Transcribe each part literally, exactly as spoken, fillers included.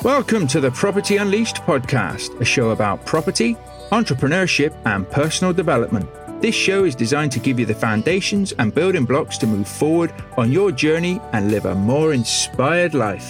Welcome to the Property Unleashed podcast, a show about property, entrepreneurship, and personal development. This show is designed to give you the foundations and building blocks to move forward on your journey and live a more inspired life.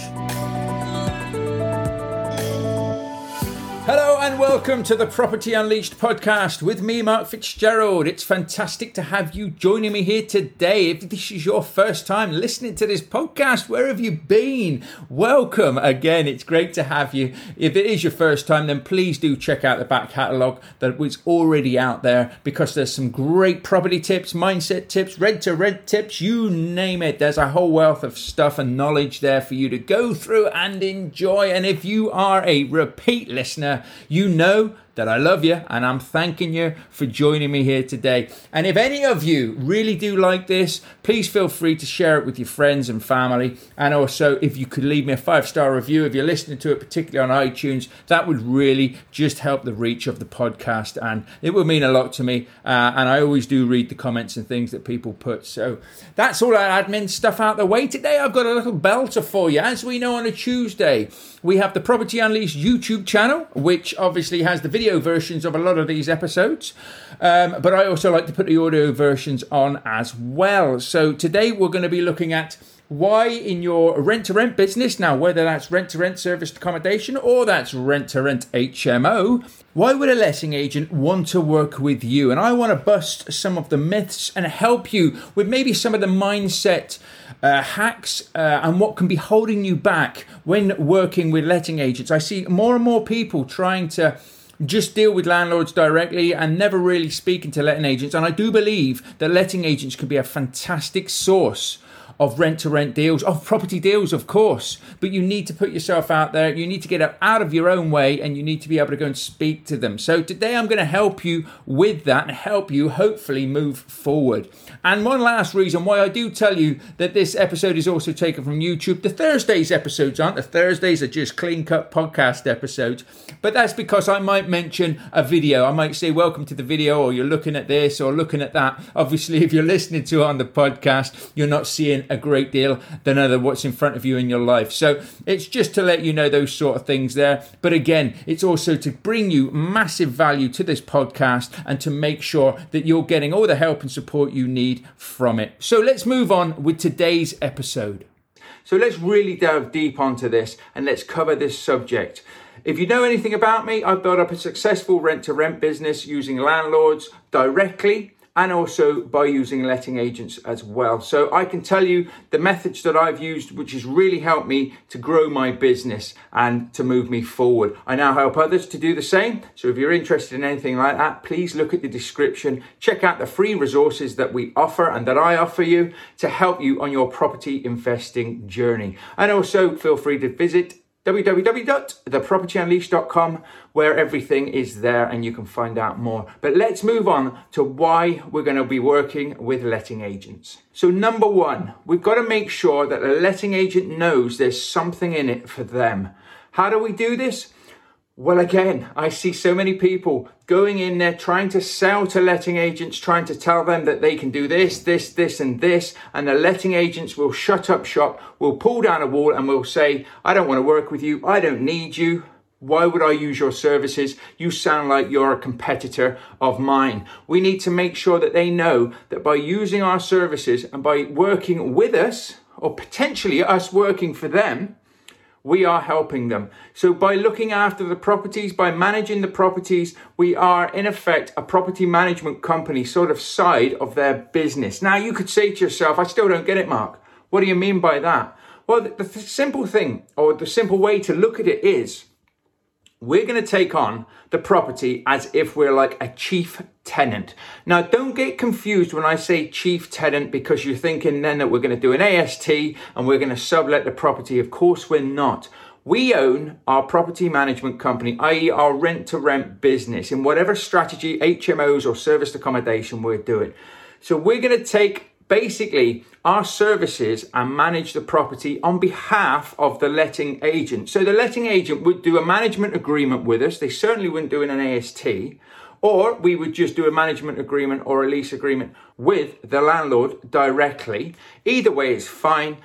Hello and welcome to the Property Unleashed podcast with me, Mark Fitzgerald. It's fantastic to have you joining me here today. If this is your first time listening to this podcast, where have you been? Welcome again. It's great to have you. If it is your first time, then please do check out the back catalogue that was already out there, because there's some great property tips, mindset tips, rent-to-rent tips, you name it. There's a whole wealth of stuff and knowledge there for you to go through and enjoy. And if you are a repeat listener, you know that I love you and I'm thanking you for joining me here today. And if any of you really do like this, please feel free to share it with your friends and family. And also, if you could leave me a five-star review, if you're listening to it particularly on iTunes, that would really just help the reach of the podcast, and it would mean a lot to me. Uh, and I always do read the comments and things that people put. So that's all our admin stuff out the way. Today I've got a little belter for you. As we know, on a Tuesday, we have the Property Unleashed YouTube channel, which obviously has the video versions of a lot of these episodes, um, but I also like to put the audio versions on as well. So today we're going to be looking at why in your rent-to-rent business, now whether that's rent-to-rent serviced accommodation or that's rent-to-rent H M O, why would a letting agent want to work with you? And I want to bust some of the myths and help you with maybe some of the mindset uh, hacks uh, and what can be holding you back when working with letting agents. I see more and more people trying to just deal with landlords directly and never really speaking to letting agents. And I do believe that letting agents can be a fantastic source of rent-to-rent deals, of property deals, of course. But you need to put yourself out there. You need to get out of your own way, and you need to be able to go and speak to them. So today I'm going to help you with that and help you hopefully move forward. And one last reason why I do tell you that this episode is also taken from YouTube. The Thursdays episodes aren't. The Thursdays are just clean-cut podcast episodes. But that's because I might mention a video. I might say, welcome to the video, or you're looking at this or looking at that. Obviously, if you're listening to it on the podcast, you're not seeing a great deal than other what's in front of you in your life. So it's just to let you know those sort of things there. But again, it's also to bring you massive value to this podcast and to make sure that you're getting all the help and support you need from it. So let's move on with today's episode. So let's really delve deep onto this and let's cover this subject. If you know anything about me, I've built up a successful rent-to-rent business using landlords directly and also by using letting agents as well. So I can tell you the methods that I've used, which has really helped me to grow my business and to move me forward. I now help others to do the same. So if you're interested in anything like that, please look at the description. Check out the free resources that we offer and that I offer you to help you on your property investing journey. And also feel free to visit w w w dot the property unleashed dot com, where everything is there and you can find out more. But let's move on to why we're going to be working with letting agents. So number one, we've got to make sure that a letting agent knows there's something in it for them. How do we do this? Well, again, I see so many people going in there trying to sell to letting agents, trying to tell them that they can do this, this, this, and this. And the letting agents will shut up shop, will pull down a wall and will say, I don't want to work with you. I don't need you. Why would I use your services? You sound like you're a competitor of mine. We need to make sure that they know that by using our services and by working with us, or potentially us working for them, we are helping them. So by looking after the properties, by managing the properties, we are in effect a property management company sort of side of their business. Now you could say to yourself, I still don't get it, Mark. What do you mean by that? Well, the, the simple thing, or the simple way to look at it is, we're going to take on the property as if we're like a chief tenant. Now, don't get confused when I say chief tenant, because you're thinking then that we're going to do an A S T and we're going to sublet the property. Of course, we're not. We own our property management company, that is our rent-to-rent business, in whatever strategy, H M Os or serviced accommodation we're doing. So we're going to take basically our services and manage the property on behalf of the letting agent. So the letting agent would do a management agreement with us. They certainly wouldn't do an A S T, or we would just do a management agreement or a lease agreement with the landlord directly. Either way is fine.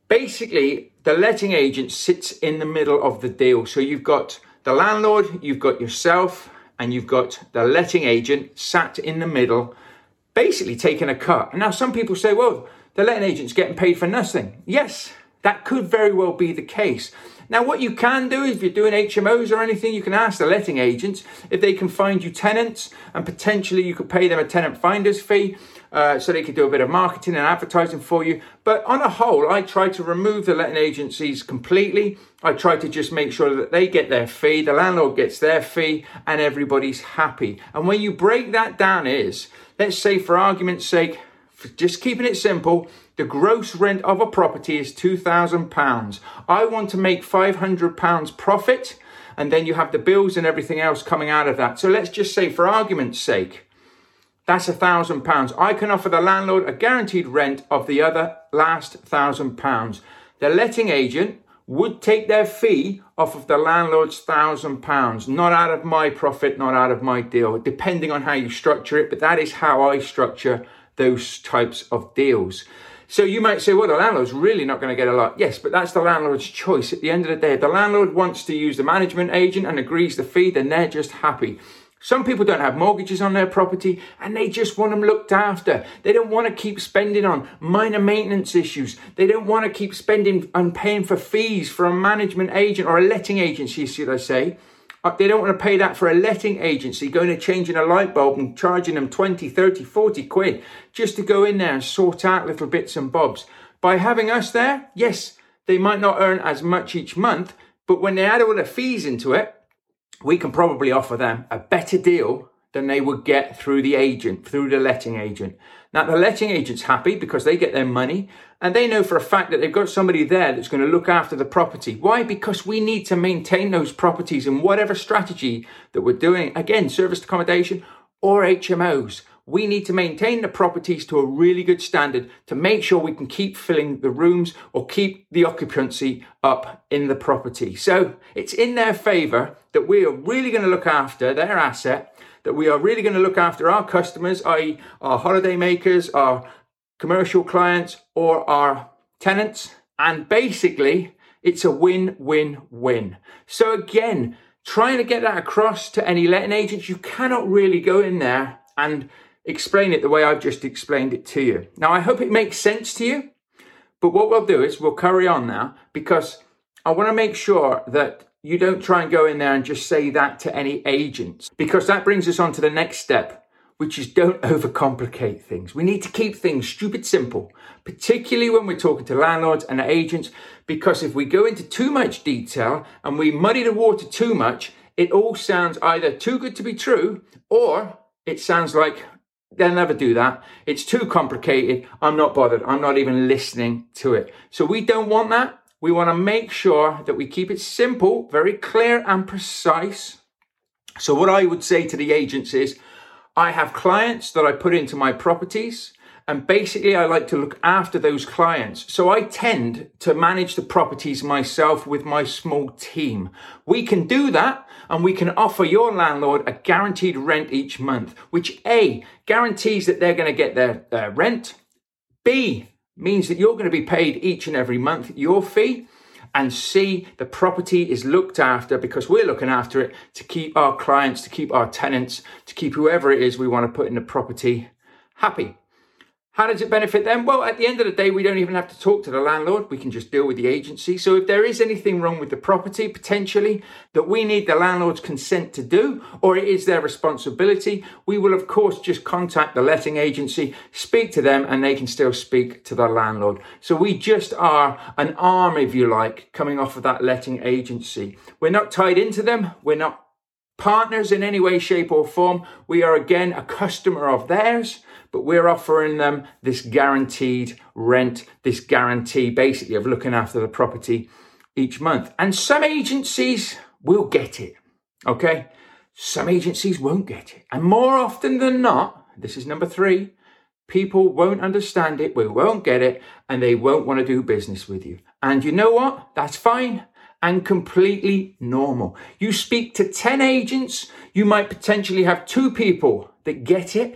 Basically, the letting agent sits in the middle of the deal. So you've got the landlord, you've got yourself, and you've got the letting agent sat in the middle, basically taking a cut. And now some people say, well, the letting agent's getting paid for nothing. Yes, that could very well be the case. Now, what you can do, if you're doing H M Os or anything, you can ask the letting agents if they can find you tenants, and potentially you could pay them a tenant finder's fee uh, so they could do a bit of marketing and advertising for you. But on a whole, I try to remove the letting agencies completely. I try to just make sure that they get their fee, the landlord gets their fee, and everybody's happy. And when you break that down is, let's say for argument's sake, for just keeping it simple, the gross rent of a property is two thousand pounds. I want to make five hundred pounds profit, and then you have the bills and everything else coming out of that. So let's just say for argument's sake, that's one thousand pounds. I can offer the landlord a guaranteed rent of the other last one thousand pounds. The letting agent would take their fee off of the landlord's one thousand pounds, not out of my profit, not out of my deal, depending on how you structure it. But that is how I structure those types of deals. So you might say, well, the landlord's really not going to get a lot. Yes, but that's the landlord's choice. At the end of the day, if the landlord wants to use the management agent and agrees the fee, then they're just happy. Some people don't have mortgages on their property and they just want them looked after. They don't want to keep spending on minor maintenance issues. They don't want to keep spending on paying for fees for a management agent or a letting agency, should I say. They don't want to pay that for a letting agency, going and changing a light bulb and charging them twenty, thirty, forty quid just to go in there and sort out little bits and bobs. By having us there, yes, they might not earn as much each month, but when they add all the fees into it, we can probably offer them a better deal than they would get through the agent, through the letting agent. Now, the letting agent's happy because they get their money and they know for a fact that they've got somebody there that's going to look after the property. Why? Because we need to maintain those properties in whatever strategy that we're doing. Again, serviced accommodation or H M Os. We need to maintain the properties to a really good standard to make sure we can keep filling the rooms or keep the occupancy up in the property. So it's in their favour that we are really going to look after their asset, that we are really going to look after our customers, that is our holiday makers, our commercial clients or our tenants. And basically, it's a win-win-win. So again, trying to get that across to any letting agents, you cannot really go in there and explain it the way I've just explained it to you. Now, I hope it makes sense to you. But what we'll do is we'll carry on now, because I want to make sure that you don't try and go in there and just say that to any agents, because that brings us on to the next step, which is don't overcomplicate things. We need to keep things stupid simple, particularly when we're talking to landlords and agents, because if we go into too much detail and we muddy the water too much, it all sounds either too good to be true, or it sounds like they'll never do that. It's too complicated. I'm not bothered. I'm not even listening to it. So we don't want that. We want to make sure that we keep it simple, very clear and precise. So what I would say to the agents is, I have clients that I put into my properties, and basically I like to look after those clients. So I tend to manage the properties myself with my small team. We can do that, and we can offer your landlord a guaranteed rent each month, which A, guarantees that they're going to get their, their rent. B, means that you're going to be paid each and every month your fee. And C, the property is looked after because we're looking after it to keep our clients, to keep our tenants, to keep whoever it is we want to put in the property happy. How does it benefit them? Well, at the end of the day, we don't even have to talk to the landlord. We can just deal with the agency. So if there is anything wrong with the property, potentially, that we need the landlord's consent to do, or it is their responsibility, we will, of course, just contact the letting agency, speak to them, and they can still speak to the landlord. So we just are an arm, if you like, coming off of that letting agency. We're not tied into them. We're not partners in any way, shape, or form. We are, again, a customer of theirs. But we're offering them this guaranteed rent, this guarantee basically of looking after the property each month. And some agencies will get it, okay? Some agencies won't get it. And more often than not, this is number three, people won't understand it, we won't get it, and they won't want to do business with you. And you know what? That's fine and completely normal. You speak to ten agents, you might potentially have two people that get it,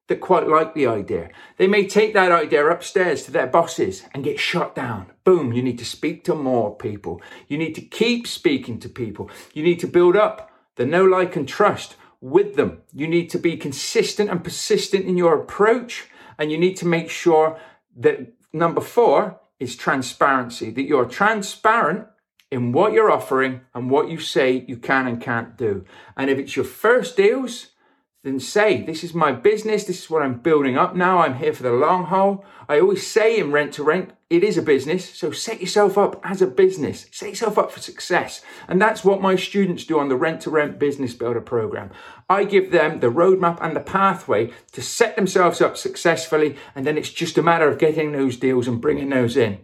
that quite like the idea. They may take that idea upstairs to their bosses and get shot down. Boom, you need to speak to more people. You need to keep speaking to people. You need to build up the know, like, and trust with them. You need to be consistent and persistent in your approach. And you need to make sure that number four is transparency, that you're transparent in what you're offering and what you say you can and can't do. And if it's your first deals, then say, this is my business. This is what I'm building up now. I'm here for the long haul. I always say in Rent to Rent, it is a business. So set yourself up as a business. Set yourself up for success. And that's what my students do on the Rent to Rent Business Builder program. I give them the roadmap and the pathway to set themselves up successfully. And then it's just a matter of getting those deals and bringing those in.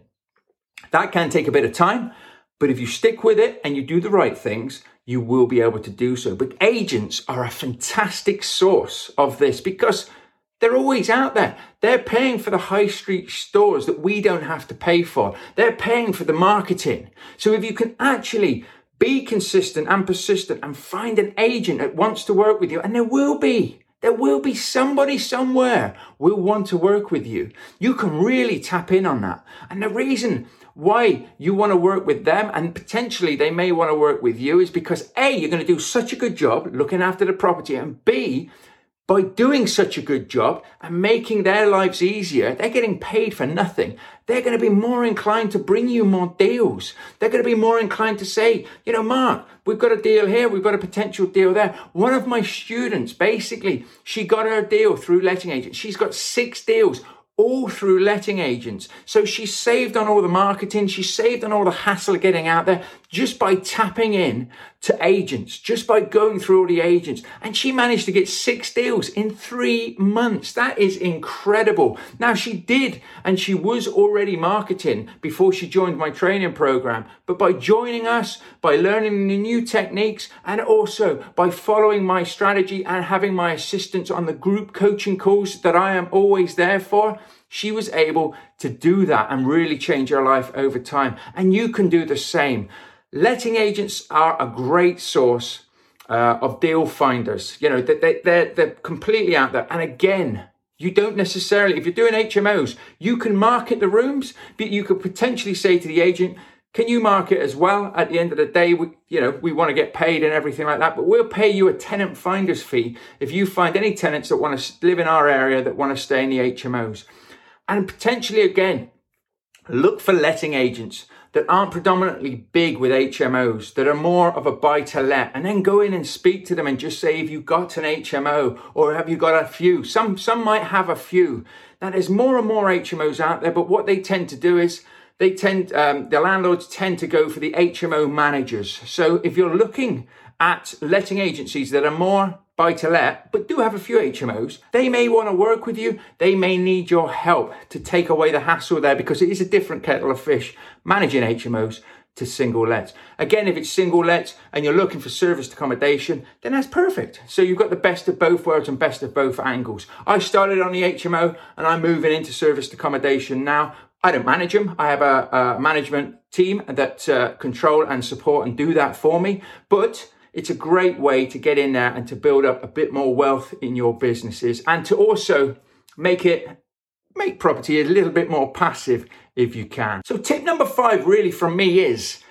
That can take a bit of time, but if you stick with it and you do the right things, you will be able to do so. But agents are a fantastic source of this because they're always out there. They're paying for the high street stores that we don't have to pay for. They're paying for the marketing. So if you can actually be consistent and persistent and find an agent that wants to work with you, and there will be, there will be somebody somewhere will want to work with you. You can really tap in on that. And the reason why you want to work with them and potentially they may want to work with you is because A, you're going to do such a good job looking after the property, and B, by doing such a good job and making their lives easier, they're getting paid for nothing. They're going to be more inclined to bring you more deals. They're going to be more inclined to say, you know, Mark, we've got a deal here. We've got a potential deal there. One of my students, basically, she got her deal through letting agents. She's got six deals, all through letting agents. So she saved on all the marketing. She saved on all the hassle of getting out there just by tapping in to agents, just by going through all the agents. And she managed to get six deals in three months. That is incredible. Now she did, and she was already marketing before she joined my training program. But by joining us, by learning the new techniques, and also by following my strategy and having my assistants on the group coaching calls that I am always there for, she was able to do that and really change her life over time. And you can do the same. Letting agents are a great source uh, of deal finders. You know, they, they're, they're completely out there. And again, you don't necessarily, if you're doing H M Os, you can market the rooms, but you could potentially say to the agent, can you market as well? At the end of the day, we, you know, we want to get paid and everything like that, but we'll pay you a tenant finder's fee if you find any tenants that want to live in our area that want to stay in the H M Os. And potentially, again, look for letting agents that aren't predominantly big with H M Os, that are more of a buy-to-let, and then go in and speak to them and just say, have you got an H M O or have you got a few? Some, some might have a few. Now, there's more and more H M Os out there, but what they tend to do is they tend, um, the landlords tend to go for the H M O managers. So if you're looking at letting agencies that are more buy-to-let, but do have a few H M Os, they may want to work with you. They may need your help to take away the hassle there, because it is a different kettle of fish managing H M Os to single lets. Again, if it's single lets and you're looking for serviced accommodation, then that's perfect. So you've got the best of both worlds and best of both angles. I started on the H M O and I'm moving into serviced accommodation now. I don't manage them. I have a, a management team that uh, control and support and do that for me. But it's a great way to get in there and to build up a bit more wealth in your businesses, and to also make it, make property a little bit more passive if you can. So tip number five really from me is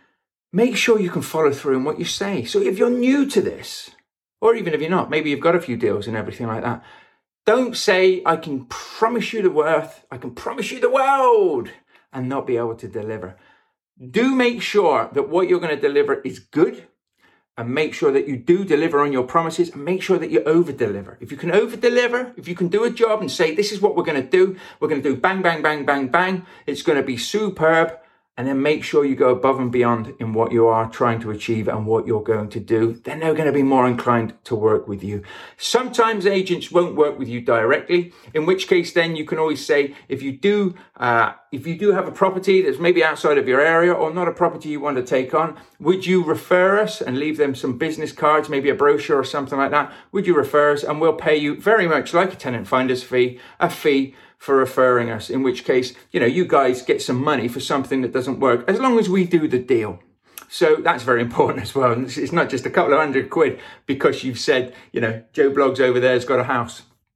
make sure you can follow through in what you say. So if you're new to this, or even if you're not, maybe you've got a few deals and everything like that, don't say, I can promise you the worth, I can promise you the world, and not be able to deliver. Do make sure that what you're going to deliver is good, and make sure that you do deliver on your promises, and make sure that you over deliver. If you can over deliver, if you can do a job and say, this is what we're going to do, we're going to do bang, bang, bang, bang, bang, it's going to be superb. And then make sure you go above and beyond in what you are trying to achieve and what you're going to do. Then they're going to be more inclined to work with you. Sometimes agents won't work with you directly, in which case then you can always say, if you do, uh, if you do have a property that's maybe outside of your area or not a property you want to take on, would you refer us and leave them some business cards, maybe a brochure or something like that? Would you refer us, and we'll pay you very much like a tenant finder's fee, a fee for referring us, in which case, you know, you guys get some money for something that doesn't work, as long as we do the deal. So that's very important as well. And it's not just a couple of hundred quid because you've said, you know, Joe Bloggs over there has got a house.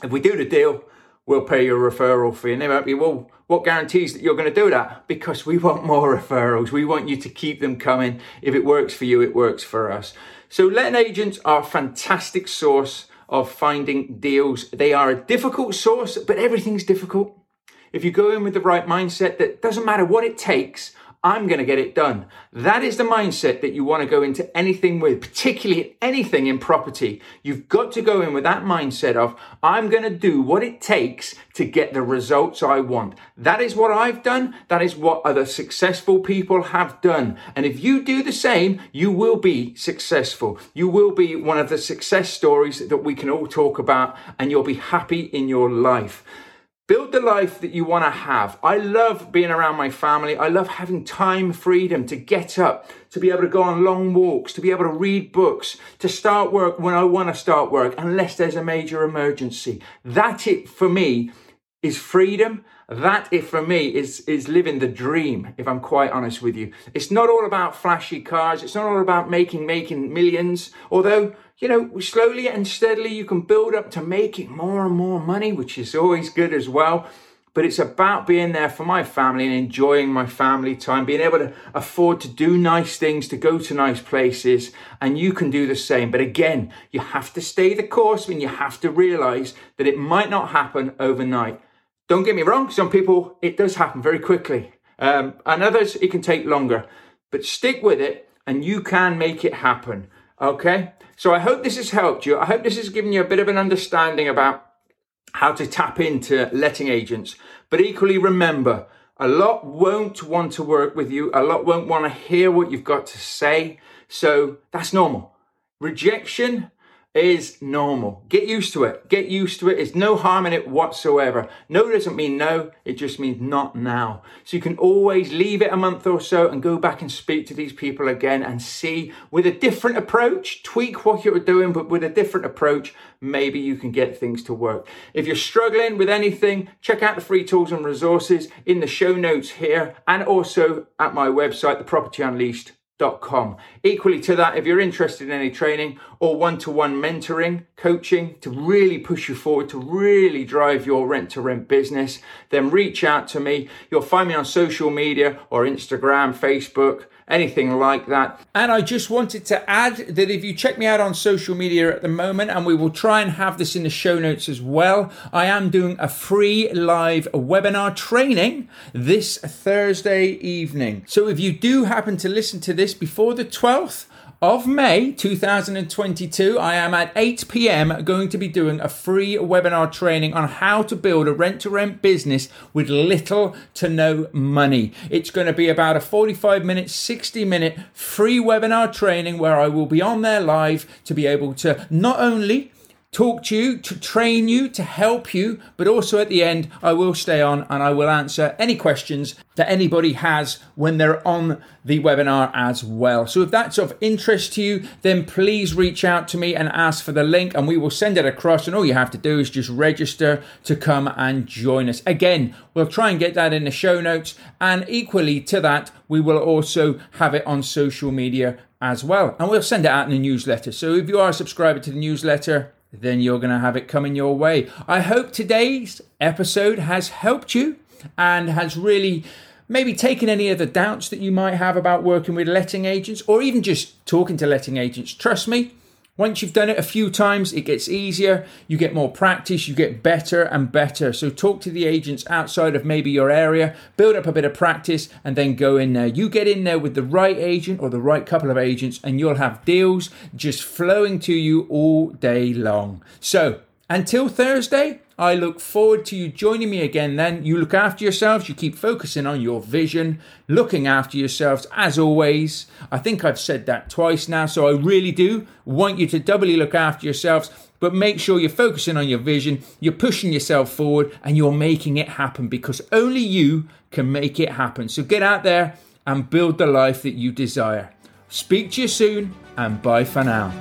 If we do the deal, we'll pay you a referral fee. And they might be, well, what guarantees that you're going to do that? Because we want more referrals. We want you to keep them coming. If it works for you, it works for us. So letting agents are a fantastic source of finding deals. They are a difficult source, but everything's difficult. If you go in with the right mindset that doesn't matter what it takes, I'm going to get it done. That is the mindset that you want to go into anything with, particularly anything in property. You've got to go in with that mindset of, I'm going to do what it takes to get the results I want. That is what I've done. That is what other successful people have done. And if you do the same, you will be successful. You will be one of the success stories that we can all talk about, and you'll be happy in your life. Build the life that you want to have. I love being around my family. I love having time freedom to get up, to be able to go on long walks, to be able to read books, to start work when I want to start work, unless there's a major emergency. That it for me is freedom. That it for me is, is living the dream, if I'm quite honest with you. It's not all about flashy cars. It's not all about making, making millions. Although, you know, slowly and steadily you can build up to making more and more money, which is always good as well. But it's about being there for my family and enjoying my family time, being able to afford to do nice things, to go to nice places, and you can do the same. But again, you have to stay the course and you have to realize that it might not happen overnight. Don't get me wrong, some people, it does happen very quickly. Um, and others, it can take longer. But stick with it and you can make it happen. Okay? So I hope this has helped you. I hope this has given you a bit of an understanding about how to tap into letting agents. But equally remember, a lot won't want to work with you. A lot won't want to hear what you've got to say. So that's normal. Rejection is normal. Get used to it. Get used to it. There's no harm in it whatsoever. No doesn't mean no. It just means not now. So you can always leave it a month or so and go back and speak to these people again and see with a different approach, tweak what you're doing, but with a different approach, maybe you can get things to work. If you're struggling with anything, check out the free tools and resources in the show notes here and also at my website, the property unleashed dot com. Equally to that, if you're interested in any training or one-to-one mentoring, coaching to really push you forward, to really drive your rent-to-rent business, then reach out to me. You'll find me on social media or Instagram, Facebook, anything like that. And I just wanted to add that if you check me out on social media at the moment, and we will try and have this in the show notes as well, I am doing a free live webinar training this Thursday evening. So if you do happen to listen to this before the twelfth of May two thousand twenty-two, I am at eight p.m. going to be doing a free webinar training on how to build a rent-to-rent business with little to no money. It's going to be about a forty-five minute, sixty minute free webinar training where I will be on there live to be able to not only talk to you, to train you, to help you, but also at the end, I will stay on and I will answer any questions that anybody has when they're on the webinar as well. So if that's of interest to you, then please reach out to me and ask for the link and we will send it across. And all you have to do is just register to come and join us. Again, we'll try and get that in the show notes. And equally to that, we will also have it on social media as well. And we'll send it out in a newsletter. So if you are a subscriber to the newsletter, then you're going to have it coming your way. I hope today's episode has helped you and has really maybe taken any of the doubts that you might have about working with letting agents or even just talking to letting agents. Trust me, once you've done it a few times, it gets easier. You get more practice, you get better and better. So talk to the agents outside of maybe your area, build up a bit of practice and then go in there. You get in there with the right agent or the right couple of agents and you'll have deals just flowing to you all day long. So until Thursday, I look forward to you joining me again then. You look after yourselves. You keep focusing on your vision, looking after yourselves as always. I think I've said that twice now, so I really do want you to doubly look after yourselves, but make sure you're focusing on your vision, you're pushing yourself forward and you're making it happen because only you can make it happen. So get out there and build the life that you desire. Speak to you soon and bye for now.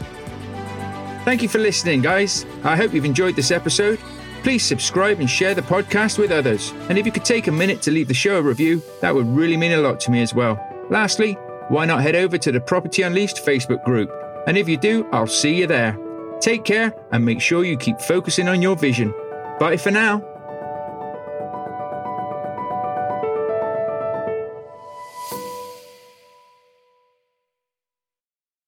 Thank you for listening, guys. I hope you've enjoyed this episode. Please subscribe and share the podcast with others. And if you could take a minute to leave the show a review, that would really mean a lot to me as well. Lastly, why not head over to the Property Unleashed Facebook group? And if you do, I'll see you there. Take care and make sure you keep focusing on your vision. Bye for now.